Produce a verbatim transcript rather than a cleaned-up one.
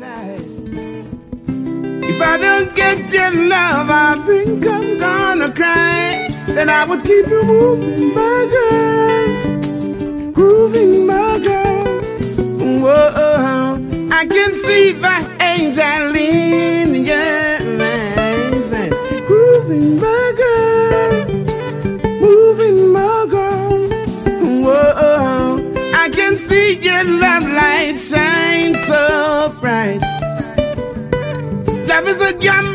If I don't get your love, I think I'm gonna cry. Then I would keep you moving, my girl, grooving, my girl. Whoa, I can see the angel in your eyes, grooving, my girl, moving, my girl. Whoa, I can see your love light shine so bright. Love is a gamble.